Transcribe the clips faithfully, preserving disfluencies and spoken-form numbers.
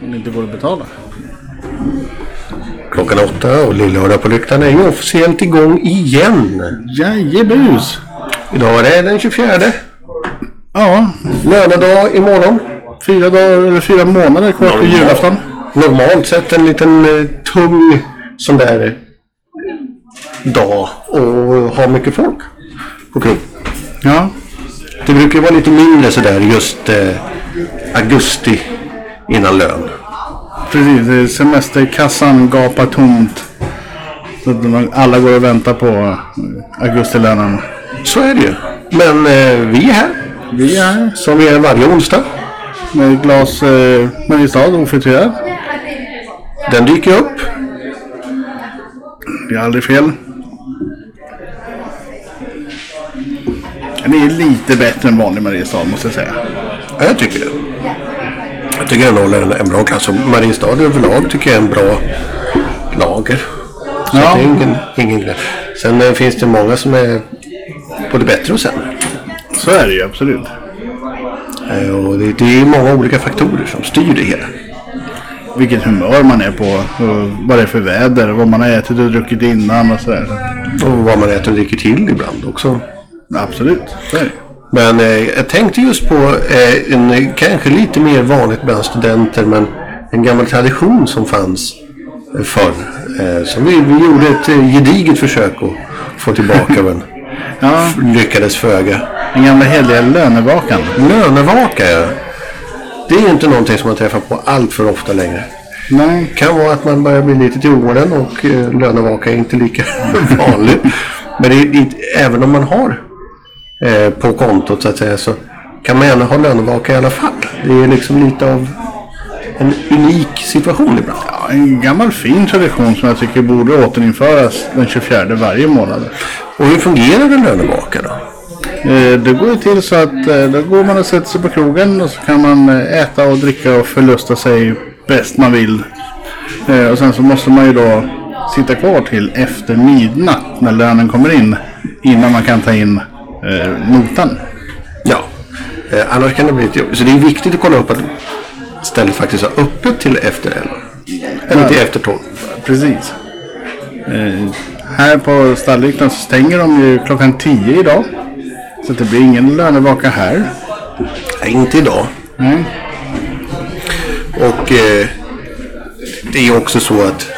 Om det inte går att betala. Klockan åtta och Lillördag på Lyktan är ju officiellt igång igen. Jajebus. Idag är det den tjugofjärde. Ja. Lönedag imorgon. Fyra dagar eller fyra månader kvar till julafton. Normalt sett en liten eh, tung sån där dag och ha mycket folk på krog. Ja. Det brukar vara lite mindre sådär just eh, augusti innan lön. Precis, semesterkassan gapar tomt. Så alla går och väntar på augustilönen. Så är det ju. Men eh, vi är här. Vi är här. Som vi är varje onsdag. Med ett glas eh, Mariestad ofriterad. Den dyker upp. Det är aldrig fel. Den är lite bättre än vanlig Mariestad måste jag säga. Ja, jag tycker det. Jag tycker den håller en, en bra klass. Mariestad överlag tycker jag är en bra lager. Så ja. det är ingen, ingen grej. Sen eh, finns det många som är både bättre och sämre. Så är det ju, absolut. Eh, och det, det är många olika faktorer som styr det hela. Vilket humör man är på, och vad det är för väder, vad man har ätit och druckit innan och sådär. Och vad man äter och dricker till ibland också. Absolut, så är det. Men eh, jag tänkte just på eh, en kanske lite mer vanligt bland studenter, men en gammal tradition som fanns eh, förr. Eh, som vi, vi gjorde ett eh, gediget försök att få tillbaka, men ja. lyckades föga. Den gamla heliga lönevakan. Lönevaka, ja. Det är ju inte någonting som man träffar på allt för ofta längre. Nej. Kan vara att man börjar bli lite till åren och eh, lönevaka är inte lika vanligt. Men det är, även om man har eh, på kontot så att säga, så kan man gärna ha lönevaka i alla fall. Det är liksom lite av en unik situation ibland. Ja, en gammal fin tradition som jag tycker borde återinföras den tjugofjärde varje månad. Och hur fungerar en lönevaka då? Eh, det går ju till så att eh, då går man och sätter sig på krogen och så kan man eh, äta och dricka och förlusta sig bäst man vill. Eh, och sen så måste man ju då sitta kvar till efter midnatt när lönen kommer in, innan man kan ta in eh, notan. Ja, eh, annars kan det bli lite jobbigt. Så det är viktigt att kolla upp att stället faktiskt har öppet till efter elva. Eller ja. Till efter tolv. Precis. Eh, här på Stallriktan så stänger de ju klockan tio idag. Så det blir ingen lönevaka här. Nej, inte idag. Mm. Och eh, det är också så att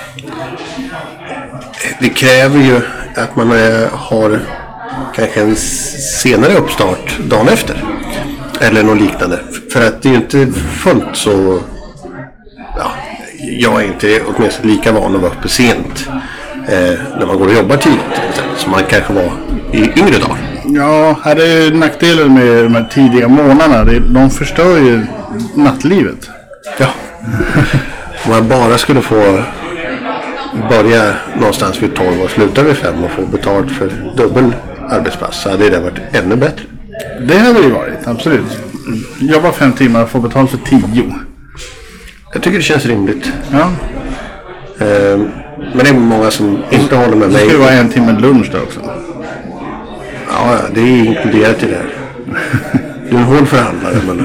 det kräver ju att man eh, har kanske en senare uppstart dagen efter. Eller något liknande. För att det är ju inte fullt så... Ja, jag är inte åtminstone lika van att vara uppe sent eh, när man går och jobbar tidigt. Som man kanske var i yngre dagar. Ja, här är ju nackdelen med de här tidiga månaderna. De förstör ju nattlivet. Ja. Om man bara skulle få börja någonstans vid tolv och sluta vid fem och få betalt för dubbel arbetspass, så hade det varit ännu bättre. Det hade det varit, absolut. Jobba fem timmar och få betalt för tio. Jag tycker det känns rimligt. Ja. Ehm, men det är många som inte håller med mig. Det ska ju vara en timme lunch då också. Ja, det är inkluderat i det här. Du är en hård förhandlare, men...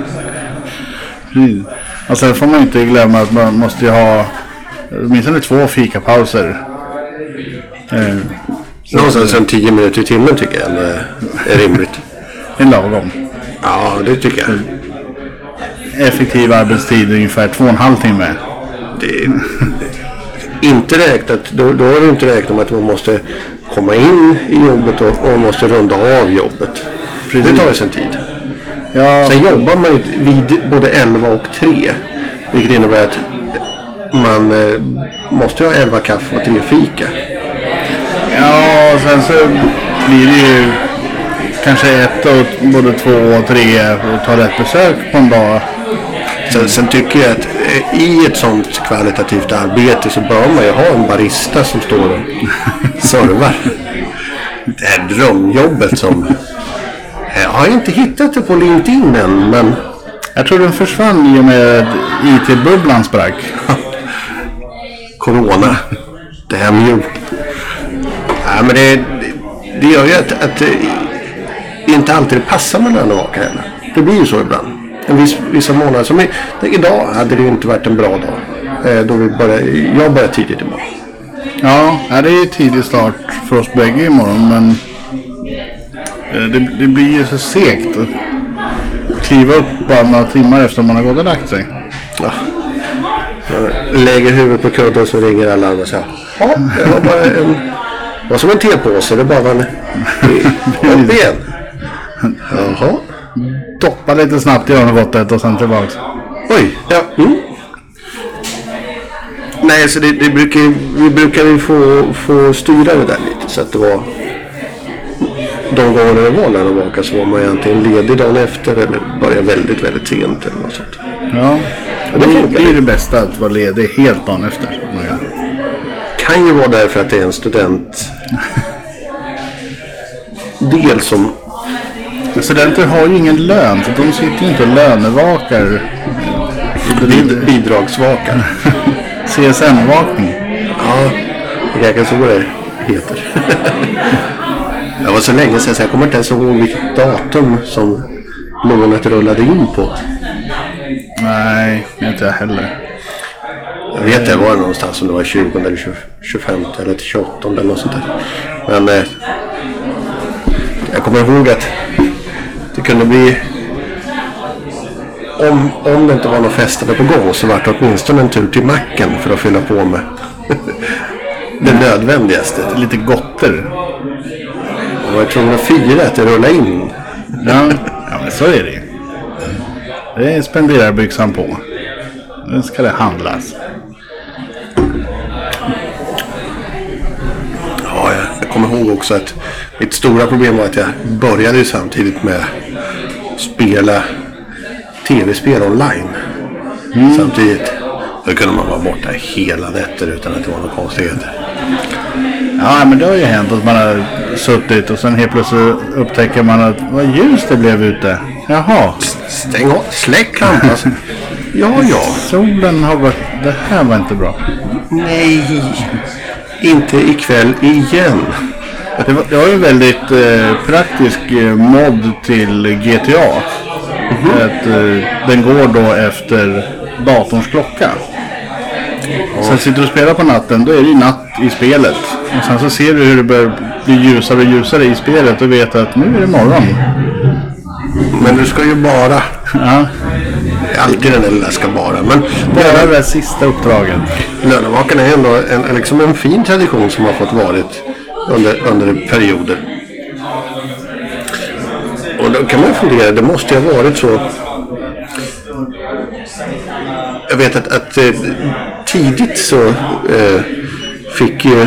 Mm. Och sen får man inte glömma att man måste ju ha åtminstone två fikapauser. Eh, Någonstans en tio minuter i timmen tycker jag är rimligt. En lagom. Ja, det tycker jag. Effektiv arbetstid ungefär två och en halv timme. Det är inte räknat, då, då är det inte räknat med att man måste komma in i jobbet och, och måste runda av jobbet. Precis. Det tar ju sin tid. Ja. Sen jobbar man vid både elva och tre. Vilket innebär att man eh, måste ha elva kaffe och tre fika. Ja, och sen så blir det ju kanske ett och både två och tre och ta ett besök på en dag. Sen, sen tycker jag att eh, i ett sånt kvalitativt arbete så bör man ju ha en barista som står och servar. Det här drömjobbet som... Jag har inte hittat det på LinkedIn än, men... Jag tror den försvann i och med I T-bubblan sprack. Corona. Det här mjuk. Ja, men det, det gör ju att, att det inte alltid passar med lönevaka heller. Det blir ju så ibland. en viss, vissa månader. Som i, idag hade det ju inte varit en bra dag. Eh, då vi började, jag började tidigt imorgon. Ja, det är ju tidig start för oss bägge imorgon, men det, det blir ju så segt att kliva upp bara några timmar efter man har gått och lagt sig. Ja. Jag lägger huvudet på kudden så ringer alarm och säger ja, det var bara en, det var som en tepåse, det bara var en upp igen. Jaha. Doppa lite snabbt i örnvattnet och sen tillbaka. Oj, ja. Mm. Nej, så det, det brukar, vi brukar ju få, få styra det där lite så att det var de gånger det var lönevaka så var man egentligen ledig dagen efter eller började väldigt, väldigt sent eller något sånt. Ja, det, det, det är det bästa att vara ledig helt dagen efter. Kan ju vara därför att det är en student del som... Studenter har ju ingen lön så de sitter ju inte och lönevakar. Bid, bidragsvakar. C S N-vakning. Ja, det kanske så det heter. Det var så länge sedan så jag kommer inte ens ihåg vilket datum som lånet rullade in på. Nej, inte jag heller. Jag vet det var någonstans om det var tjugo eller tjugofem eller tjugoåtta eller något sånt där. Men eh, jag kommer ihåg att det kunde bli om, om det inte var någon festande på gång så var det åtminstone en tur till macken för att fylla på med det nödvändigaste. Lite gotter. Jag var tvungen att fira att det rullade in. Ja, ja men så är det. Det är spenderarbyxan på. Nu ska det handlas. Ja, jag, jag kommer ihåg också att mitt stora problem var att jag började samtidigt med att spela tv-spel online. Mm. Samtidigt. Då kunde man vara borta hela nätter utan att det var några konstigheter. Ja, men det har ju hänt att man har suttit och sen helt plötsligt upptäcker man att vad ljus det blev ute. Jaha. Stäng av, släck lampan. Ja, ja. Solen har varit... Det här var inte bra. Nej, inte ikväll igen. Det var, det var ju en väldigt eh, praktisk eh, mod till G T A. Mm-hmm. Att, eh, den går då efter datorns klocka. Ja. Sen sitter du och spelar på natten, då är det ju natt i spelet. Och sen så ser du hur det börjar bli ljusare och ljusare i spelet och vet att nu är det morgon. Men du ska ju bara... Ja. Alltid den där lilla ska bara. Men bara det där sista uppdraget. Lönevakarna är ändå en, liksom en fin tradition som har fått varit under, under perioder. Och då kan man fundera, det måste ju ha varit så. Jag vet att, att eh, tidigt så eh, fick ju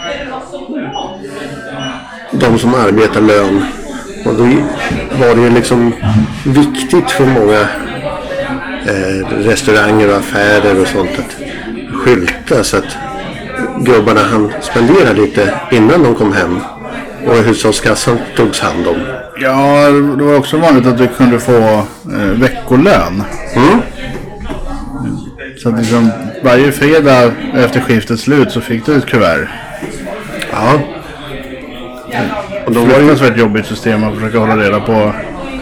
de som arbetar lön. Och då var det ju liksom viktigt för många eh, restauranger och affärer och sånt att skylta så att gubbarna hann spendera lite innan de kom hem. Och hushållskassan togs hand om. Ja, det var också vanligt att du kunde få eh, veckolön. Mm. Så att liksom varje fredag efter skiftets slut så fick du ett kuvert. Ja. Och då var det ju ett väldigt jobbigt system att försöka hålla reda på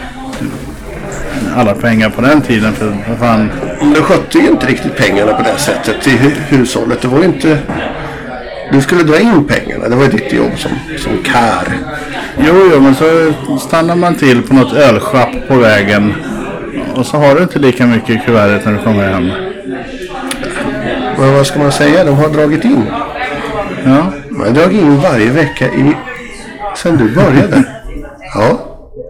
alla pengar på den tiden. För vad fan... Du skötte ju inte riktigt pengarna på det sättet i hushållet. Det var ju inte... Du skulle dra in pengarna. Det var ju ditt jobb som, som kar. Jo, jo, men så stannar man till på något ölschapp på vägen. Och så har du inte lika mycket i kuvertet när du kommer hem. Men vad ska man säga? De har dragit in. Ja. De har dragit in varje vecka i... sen du började. Ja.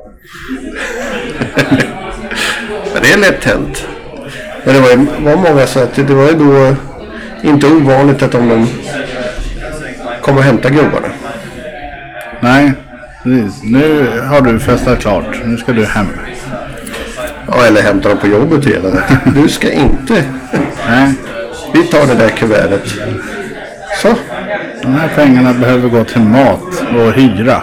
Men det är lätt hänt. Men det var, ju, var många så att det var ju då inte ovanligt att om de kom och hämta gubbarna. Nej, precis. Nu har du festat klart. Nu ska du hem. Ja, eller hämta dem på jobbet redan. Du ska inte. Nej. Vi tar det där kuvertet. Så. De här pengarna behöver gå till mat och hyra.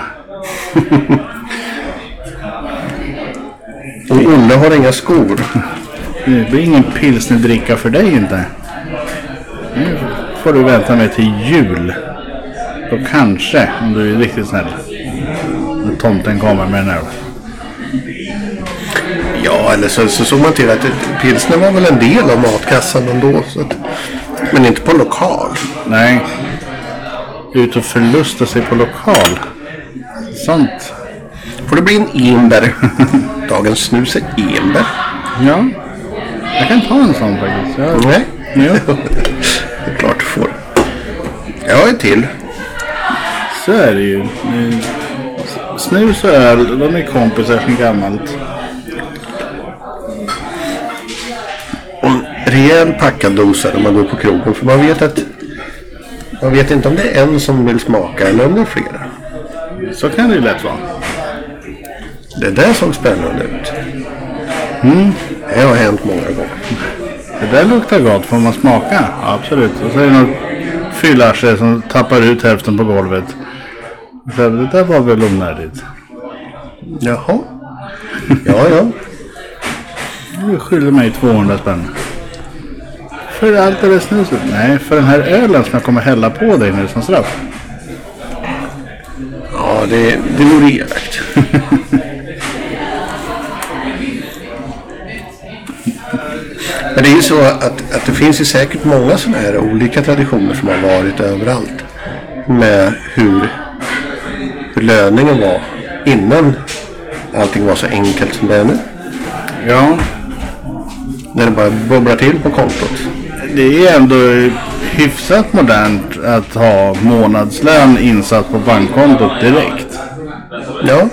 Och Olle har inga skor. Det blir ingen pilsnerdricka för dig inte. Nu får du vänta med till jul. Och kanske, om du är riktigt snäll, när tomten kommer med den här. Ja, eller så, så såg man till att pilsner var väl en del av matkassan ändå. Så att, men inte på lokal. Nej. Ut och förlusta sig på lokal. Sant. Får det bli en enbär. Dagens snus är enbär. Ja. Jag kan ta en sån faktiskt. Jag... Nej. Ja. Det är klart du får. Jag har ett till. Så är det ju. Snus och öl, de är kompisar sedan gammalt. Och en rejäl packad dosa när man går på krogen. För man vet att man vet inte om det är en som vill smaka eller om det är flera. Så kan det ju lätt vara. Det där såg spännande ut. Mm. Det har hänt många gånger. Det där luktar gott, får man smaka? Absolut. Och så är det något fyllarse som tappar ut hälften på golvet. Så det där var väl onödigt. Jaha. Ja, ja. Du skyller mig tvåhundra spänn. För allt det där snuset? Nej, för den här ölen som jag kommer hälla på dig nu som straff. Ja, det, det vore elakt. Men det är ju så att, att det finns ju säkert många sådana här olika traditioner som har varit överallt. Med hur, hur löningen var innan allting var så enkelt som det är nu. Ja. När det bara bubblar till på kontot. Det är ändå hyfsat modernt att ha månadslön insatt på bankkontot direkt. Ja.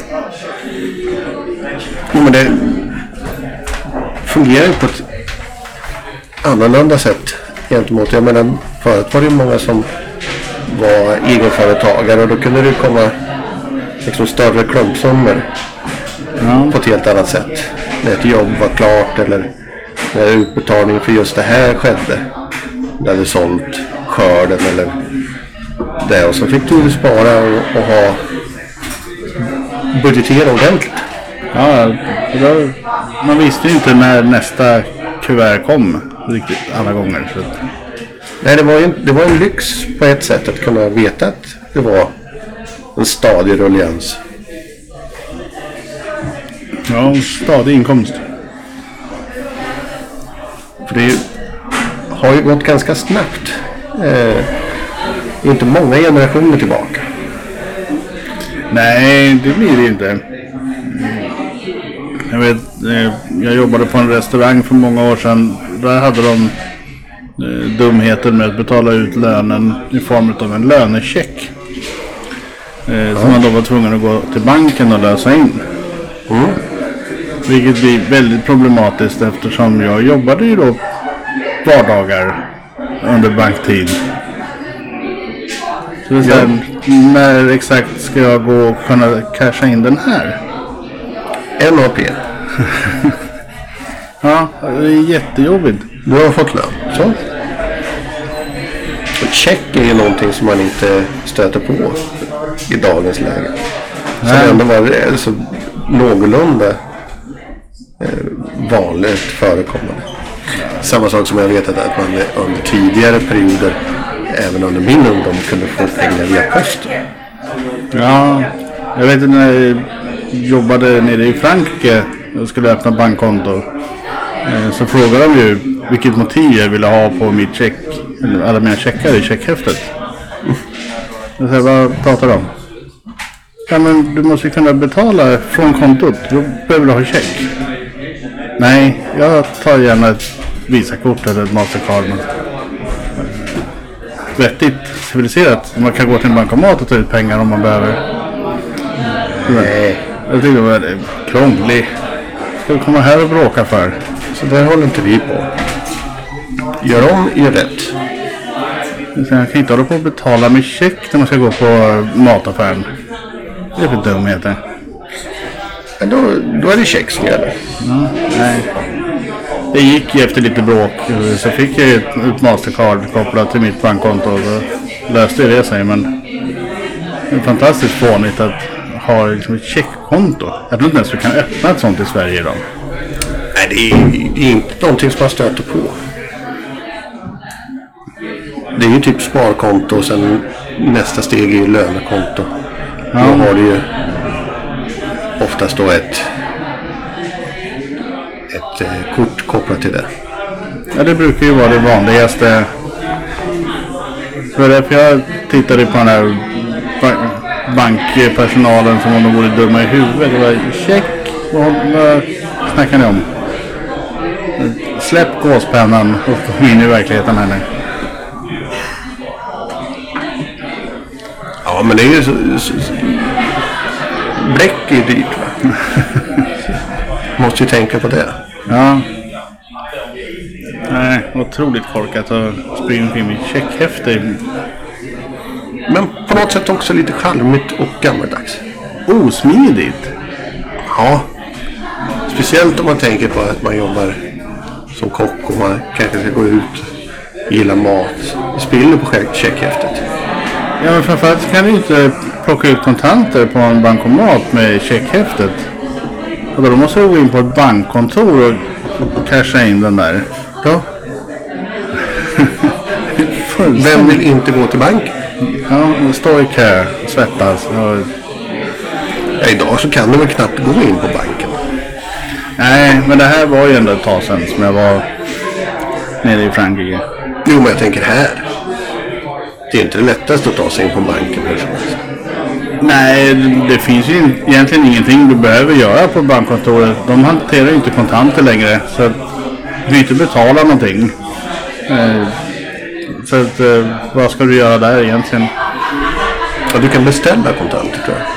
Men det fungerar ju på ett annorlunda sätt gentemot, jag menar, förut var det många som var egenföretagare och då kunde det komma liksom större klumpsummor Ja. på ett helt annat sätt. När ett jobb var klart eller när utbetalningen för just det här skedde. När du sålt skörden eller det, och så fick du spara och, och ha budgetera ordentligt. Ja, då, man visste ju inte när nästa kuvert kom riktigt alla gånger. Så. Nej, det var ju det var en lyx på ett sätt att kunna veta att det var en stadig rullians. Ja, stadig inkomst. För det har ju gått ganska snabbt. Eh, inte många generationer tillbaka. Nej, det blir det inte. Jag vet, jag jobbade på en restaurang för många år sedan. Där hade de dumheten med att betala ut lönen i form av en lönecheck. Ja. Som man då var tvungen att gå till banken och lösa in. Mm. Vilket blir väldigt problematiskt eftersom jag jobbade ju då vardagar under banktid. Så det är ja. När exakt ska jag gå och kunna casha in den här? N A P. Ja, det är jättejobbigt. Du har fått lön. Så. Och check är ju någonting som man inte stöter på i dagens läge. Så det ändå var alltså någorlunda eh, vanligt förekommande. Samma sak som jag vet att man under tidigare perioder, även under min ungdom, kunde få pengar via posten. Ja, jag vet när jag jobbade nere i Frankrike och skulle öppna bankkonto. Så frågade de ju vilket motiv jag ville ha på mitt check, eller alla mina checkar i checkhäftet. Jag sa, vad pratar de om? Ja, men du måste ju kunna betala från kontot. Då behöver du ha check. Nej, jag tar gärna ett Visakort eller ett Mastercard. Vettigt, civiliserat. Man kan gå till en bankomat och ta ut pengar om man behöver. Nej, jag tycker det var krångligt. Ska vi komma här och bråka för? Så där håller inte vi på. Gör om, gör rätt. Jag kan inte hålla på att betala med check när man ska gå på mataffären. Det är för dumheter. Ja, då, då är det check som gäller. Ja, nej. Det gick ju efter lite bråk. Så fick jag ett, ett Mastercard kopplat till mitt bankkonto. Och då löste det sig. Men det är fantastiskt fånigt att ha liksom ett checkkonto. Jag tror inte ens vi kan öppna ett sånt i Sverige idag. Nej, det är, det är inte någonting som man stöter på. Det är ju typ sparkonto och sen nästa steg är ju lönekonto. Ja. Då har du ju oftast då ett ett eh, kort kopplat till det. Ja, det brukar ju vara det vanligaste. För därför jag tittade på den här ba- bankpersonalen som om de vore dumma i huvudet. Det var check. Vad, vad snackar ni om? Släpp gåspennan och kom in i verkligheten här nu. Ja, men det är ju så... så, så bläck är ju dyrt, va? Måste ju tänka på det. Ja. Nej, otroligt korkat att springa omkring med checkhäfter. Men på något sätt också lite charmigt och gammaldags. Osmidigt. Ja. Speciellt om man tänker på att man jobbar som kock och man kanske ska gå ut och gilla mat. Spiller på checkhäftet. Ja, men framförallt kan du inte plocka ut kontanter på en bankomat med checkhäftet. Och då måste du gå in på ett bankkontor och casha in den där. Ja. Vem vill inte gå till bank? Ja, stå i kö, svettas. Och... Ja, idag så kan du väl knappt gå in på banken. Nej, men det här var ju ändå ett tag sedan som jag var nere i Frankrike. Jo, men jag tänker här. Det är inte det lättaste att ta sig in på banken. Nej, det finns ju egentligen ingenting du behöver göra på bankkontoret. De hanterar ju inte kontanter längre. Så att du inte betala någonting. Så att, vad ska du göra där egentligen? Ja, du kan beställa kontanter, tror jag.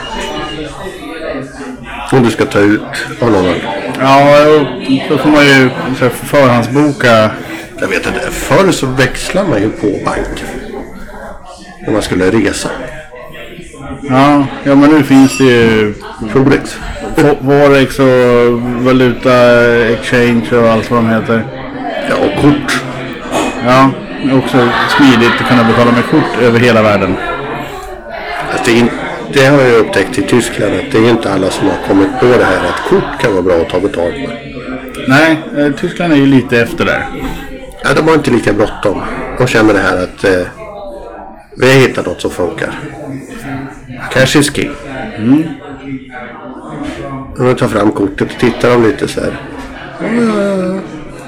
Om du ska ta ut av någon annan. Ja, då får man ju så förhandsboka. Jag vet inte, förr så växlar man ju på banken. Om man skulle resa. Ja, ja, men nu finns det ju Forex. Forex och valuta exchange och allt vad de heter. Ja, och kort. Ja, också smidigt att kunna betala med kort över hela världen. Alltså det, är in, det har jag upptäckt i Tyskland att det är inte alla som har kommit på det här att kort kan vara bra att ta betalt med. Nej, eh, Tyskland är ju lite efter där. Ja, de har inte lika bråttom. De känner det här att eh, vi har hittat något som funkar. Cash is king. Mm. Och de tar fram kortet och tittar de lite så här. Uh.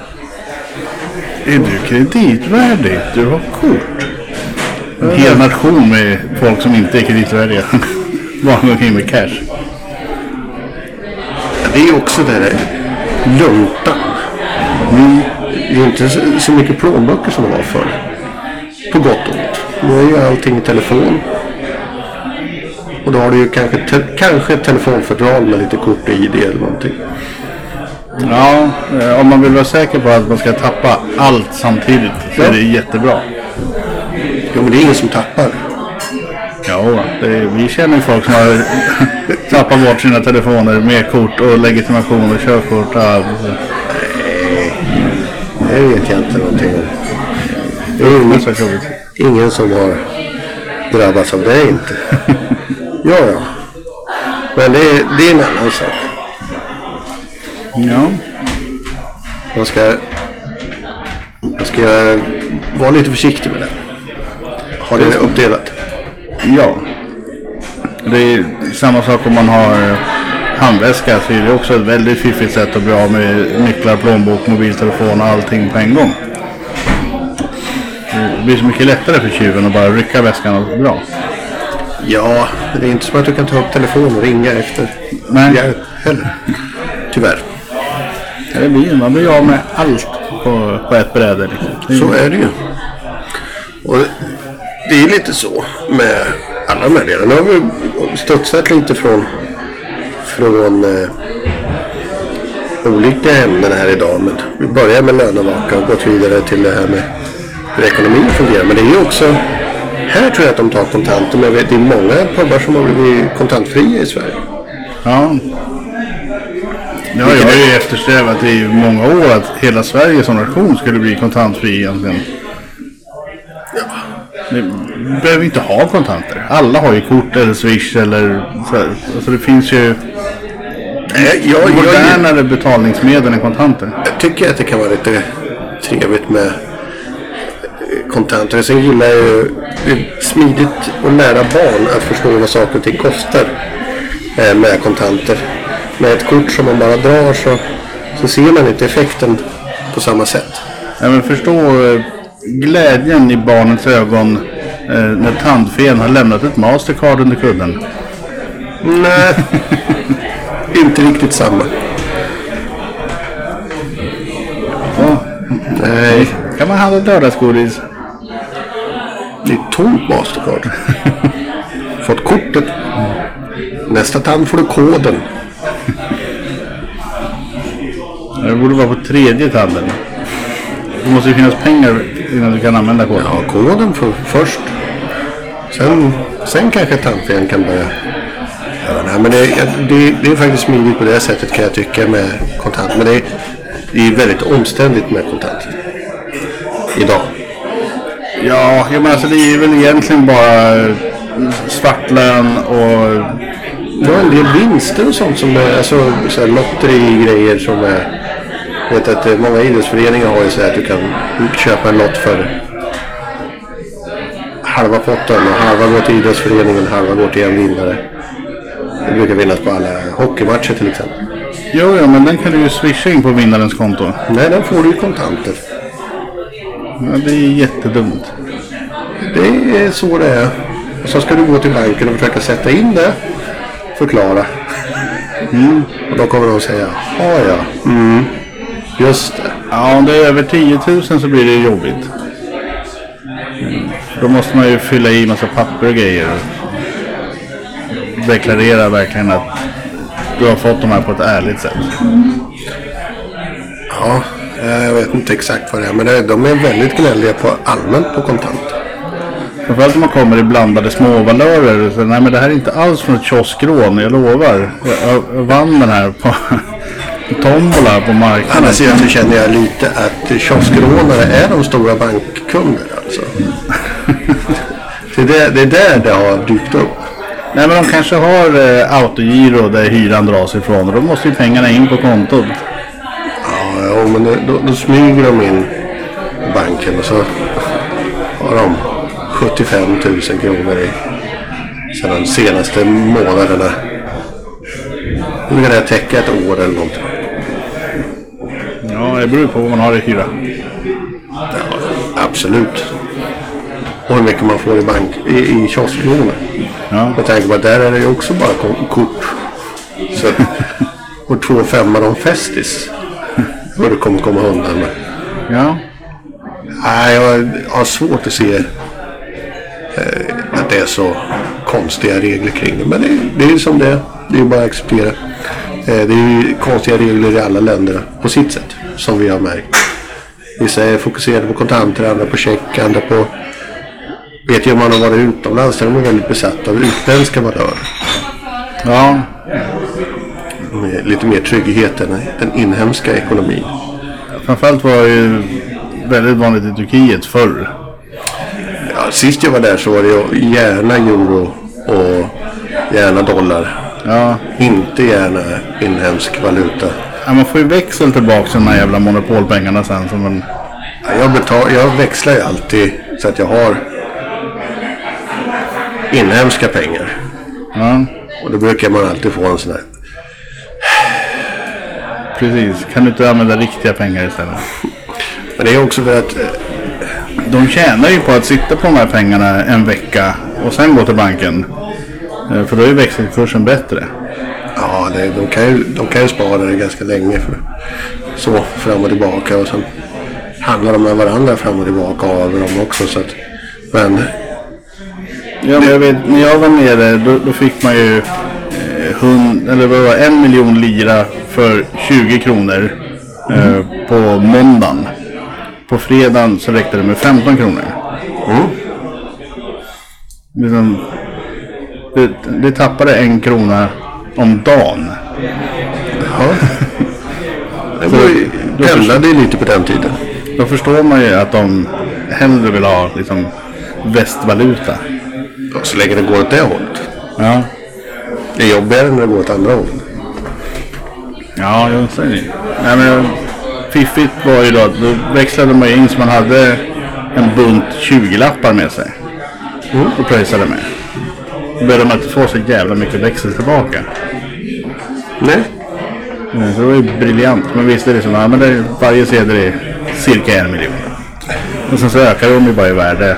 Är du kreditvärdig? Du har kort. En hel nation med folk som inte är kreditvärdiga. Bara omkring med cash. Ja, det är också det där luntan. Mm. Det är inte så, så mycket plånböcker som det var förr. På gott och ont. Nu är ju allting i telefon. Och då har du ju kanske, te, kanske ett telefonfördrag med lite kort i det eller någonting. Ja, om man vill vara säker på att man ska tappa allt samtidigt så ja. Är det jättebra. Jo, men det är ingen som tappar. Ja, det är, vi känner folk som har tappat bort sina telefoner med kort och legitimation och körkort. Ja. Nej, det vet jag inte någonting om. Det är ingen, ingen som har drabbats av det inte. Ja, ja. Men det är, det är en annan sak. Ja. Man ska, man ska vara lite försiktig med det. Har det uppdelat? Ja. Det är samma sak om man har handväska, så är det också ett väldigt fiffigt sätt att bli av med nycklar, plånbok, mobiltelefon och allting på en gång. Det blir så mycket lättare för tjuven att bara rycka väskan och dra. Ja, det är inte som att du kan ta upp telefonen och ringa efter Nej. hjälp heller. Tyvärr. Ja, det blir, man blir av med allt på, på ett bräde. Liksom. Så är det ju. Och det är lite så med alla de här delarna. Nu har vi studsat lite från, från eh, olika ämnen här idag. Men vi börjar med lönevaka och gått vidare till det här med hur ekonomin fungerar. Men det är ju också, här tror jag att de tar kontanter. Men det är många pubbar som har blivit kontantfria i Sverige. Ja. Ja, jag har ju eftersträvat i många år att hela Sverige som nation skulle bli kontantfri egentligen. Ja. Vi behöver inte ha kontanter. Alla har ju kort eller swish eller så. Alltså det finns ju Nej, jag, modernare jag, betalningsmedel än kontanter. Jag tycker att det kan vara lite trevligt med kontanter. Sen gillar jag ju det är smidigt att lära barn att förstå vad saker och ting kostar med kontanter. Med ett kort som man bara drar så, så ser man inte effekten på samma sätt. Ja, men förstå eh, glädjen i barnets ögon eh, när tandfen har lämnat ett Mastercard under kudden. Nej, inte riktigt samma. Ja. Nej, Kan man handla lördagsgodis? det är tomt Mastercard. Fått kortet. Nästa tand får du koden. Det borde vara på tredje tanden. Det måste ju finnas pengar innan du kan använda koden. Ja, koden för, först. Sen, sen kanske tandfen kan börja. Ja, nej, men det, det, det är faktiskt smidigt på det sättet kan jag tycka med kontant. Men det är, det är väldigt omständigt med kontant. Idag. Ja, jag menar, alltså det är väl egentligen bara svartlön och... Det var en del vinster och sånt som är, alltså så här lotteri-grejer som är, jag vet att många idrottsföreningar har ju så här att du kan köpa en lott för halva potten och halva går till idrottsföreningen, halva går till en vinnare. Det brukar vinnas på alla hockeymatcher till exempel. Jo, ja, men den kan du ju swisha in på vinnarens konto. Nej, den får du ju kontanter. Ja, det är jättedumt. Det är så det är. Och så ska du gå till banken och försöka sätta in det. Förklara. Mm. Och då kommer de att säga, ja ja, mm. Just det. Ja, om det är över tio tusen så blir det jobbigt. Mm. Då måste man ju fylla i massa papper och grejer. Deklarera verkligen att du har fått de här på ett ärligt sätt. Ja, jag vet inte exakt vad det är. Men det, de är väldigt gnälliga på allmänt på kontant. Framförallt om man kommer i blandade småvalörer. Så, nej, men det här är inte alls från ett kioskrån, jag lovar. Jag, jag vann den här på tombola på marknaden. Annars så känner jag lite att kioskrånare är de stora bankkunder alltså. det, är där, det är där det har dykt upp. Nej, men de kanske har eh, autogiro där hyran dras ifrån. Och då måste ju pengarna in på kontot. Ja, ja men då, då, då smyger de in banken och så har de sjuttiofem tusen kronor i sedan de senaste månaderna. Nu kan det täcka ett år eller någonting. Ja, det beror på vad man har i hyra. Ja, absolut. Och hur mycket man får i bank i, i kiosklån. Ja. Jag tänker på att där är det ju också bara kort. Så, och två femmar om Festis. Vad du kommer komma undan med. Ja. Nej, jag har svårt att se att det är så konstiga regler kring det. Men det, det är ju som det är. Det är bara att acceptera. Det är ju konstiga regler i alla länder på sitt sätt. Som vi har märkt. Vissa är fokuserade på kontanter, andra på check, andra på... Vet ju om man har varit utomlands där de är väldigt besatta av utländska valörer. Ja. Med lite mer trygghet än den inhemska ekonomin. Framförallt var det ju väldigt vanligt i Turkiet förr. Ja, sist jag var där så var det ju gärna euro och gärna dollar. Ja. Inte gärna inhemsk valuta. Ja, man får ju växel tillbaka de här jävla monopolpengarna sen. Som en... Ja, jag, betal, jag växlar ju alltid så att jag har inhemska pengar. Ja. Och då brukar man alltid få en sån här. Precis. Kan du inte använda riktiga pengar istället? Men det är också för att de tjänar ju på att sitta på de här pengarna en vecka och sen gå till banken. För då är växelkursen bättre. ja, det, de, kan ju, de kan ju spara det ganska länge för så fram och tillbaka och sen handlar de med varandra fram och tillbaka av dem också så att, men ja, men jag vet, när jag var nere då, då fick man ju eh, hund, eller vad var det, en miljon lira för tjugo kronor eh, på måndagen. På fredagen så räckte det med femton kronor. mm. Liksom, det, det tappade en krona om dagen. Ja. Det var ju, pendlade lite på den tiden. Då förstår man ju att de hellre vill ha liksom västvaluta. Ja, så länge det går åt det hållet. Ja. Det är jobbigare när det går åt andra hållet. Ja, jag säger det. Nej, men fiffigt var ju då att då växlade man in så man hade en bunt tjugo-lappar med sig. Mm. Och pröjsade med. Då behövde man inte få så jävla mycket växel tillbaka. Nej. Mm, så det var ju briljant. Men visst är det så, ja, men det, varje sedel är cirka en miljon. Och sen så ökar de ju bara i värde.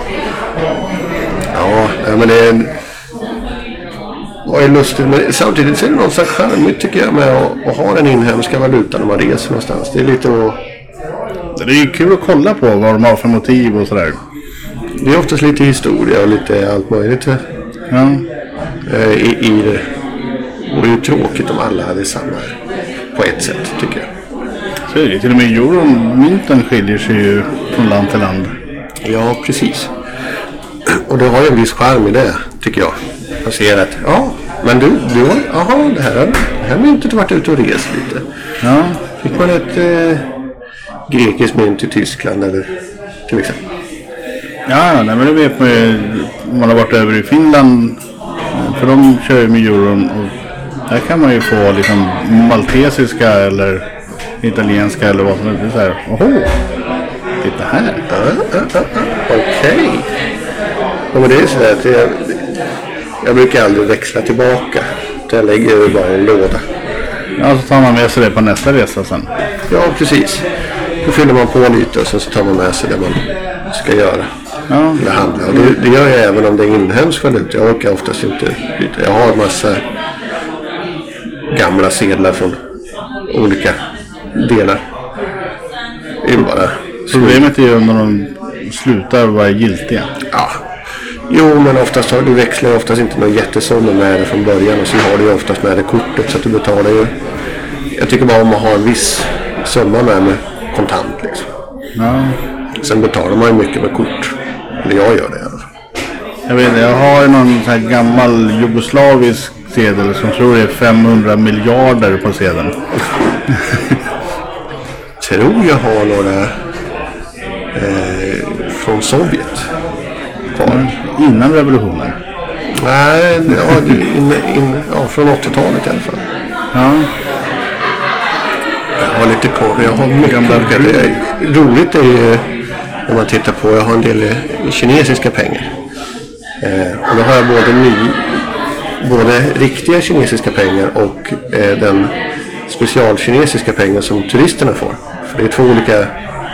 Ja, men det är... Vad är lustigt, men samtidigt så är det något slags charmigt tycker jag med att, att ha den inhemska valutan när man reser någonstans. Det är lite att... Det är ju kul att kolla på vad de har för motiv och sådär. Det är oftast lite historia och lite allt möjligt ja. i, i det. Och det är ju tråkigt om alla hade samma på ett sätt tycker jag. Så är det, till och med euron, mynten skiljer sig ju från land till land. Ja, precis. Och det har ju en viss charm i det tycker jag. Man ser att, ja, men du, du har, aha, det här, det här myntet har varit ute och rest lite. Ja. Fick man ett eh, grekiskt mynt i Tyskland eller till exempel. Ja, nej, men det vet man ju. Man har varit över i Finland. För de kör ju med euron. Och där kan man ju få liksom maltesiska eller italienska eller vad som helst. Så här, oho, titta här. Ja, ja, ja, ja. Okej. Okay. Ja, men det är så att jag, jag brukar aldrig växla tillbaka. Jag lägger det bara i en låda. Ja, så tar man med sig det på nästa resa sen. Ja, precis. Då fyller man på lite och sen så tar man med sig det man ska göra. Ja. Eller handla. Och det, det gör jag även om det är inhemsk valuta. Jag orkar oftast inte byta. Jag har en massa gamla sedlar från olika delar. Det är bara... Problemet är ju när de slutar vara giltiga. Ja. Jo, men oftast har du växlar oftast inte någon jättesumma med det från början. Och så har du ju oftast med det kortet så att du betalar ju... Jag tycker bara om att ha en viss summa med med kontant liksom. Ja. Sen betalar man ju mycket med kort. Eller jag gör det i alla fall. Jag vet inte, jag har någon sån här gammal jugoslavisk sedel som tror det är femhundra miljarder på sedeln. Tror jag har några eh, från Sovjet kvar. Innan revolutionen. Nej, ja, in, in, ja, från åttiotalet i alla fall. Ja. Jag har lite kvar. Jag har mycket gamla. Roligt är ju om man tittar på, jag har en del kinesiska pengar. Eh, och då har jag både ny, både riktiga kinesiska pengar och eh, den specialkinesiska pengar som turisterna får. För det är två olika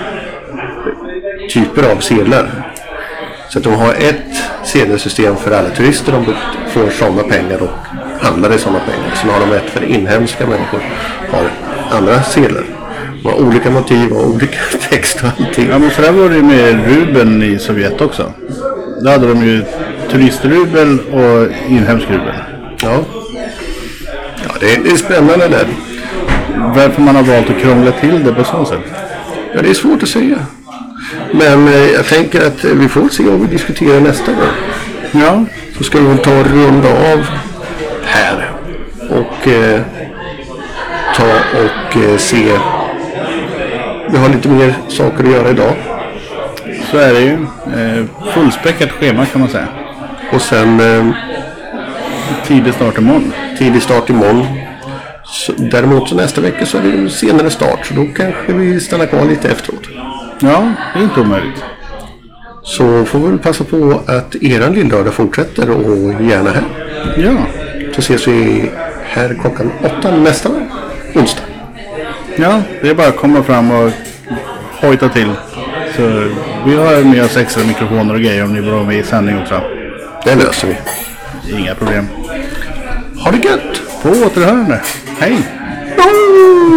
typer av sedlar. Så att de har ett sedelsystem för alla turister, de får sådana pengar och handlar i sådana pengar. Sen har de ett för inhemska människor, har andra sedlar. De har olika motiv och olika text och allting. Ja, men så där var det ju med rubeln i Sovjet också. Då hade de ju turistrubel och inhemsk rubel. Ja, ja det, är, det är spännande där. Varför man har valt att krångla till det på så sätt? Ja, det är svårt att säga. Men eh, jag tänker att vi får se om vi diskuterar nästa gång. Ja. Så ska vi ta en runda av här. Och eh, ta och eh, se. Vi har lite mer saker att göra idag. Så är det ju. Eh, fullspäckat schema kan man säga. Och sen eh, tidig start imorgon. Tidig start imorgon. Så, däremot så nästa vecka så är det en senare start. Så då kanske vi stannar kvar lite efteråt. Ja, det är inte omöjligt. Så får vi väl passa på att eran lillrördag fortsätter och gärna här. Ja. Så ses vi här klockan åtta nästa onsdag. Ja, det är bara att komma fram och hojta till. Så vi har med oss extra mikrofoner och grejer om ni vill vara med i sändning också. Det löser vi. Inga problem. Ha det gött! På återhörande. Hej! Oh!